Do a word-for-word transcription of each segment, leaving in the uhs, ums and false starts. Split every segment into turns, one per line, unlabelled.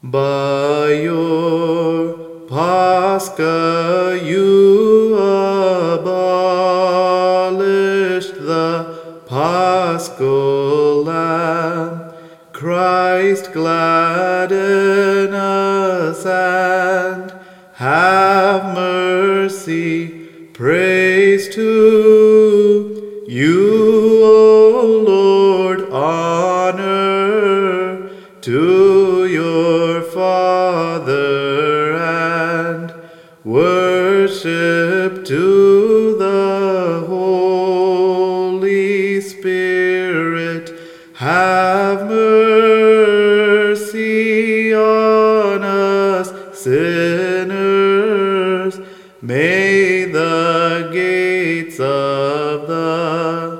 By your Pascha you abolished the Paschal Lamb. Christ, gladden us and have mercy. Praise to you, O Lord, honor to your Father and worship to the Holy Spirit. Have mercy on us sinners. May the gates of the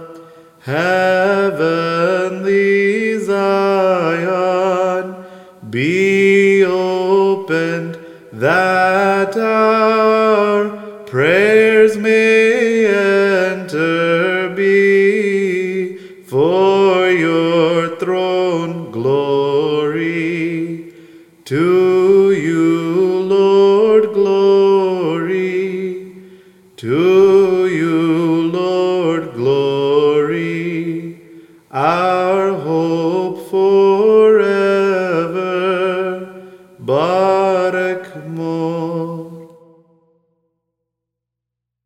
heavenly Zion be opened, that our prayers may enter be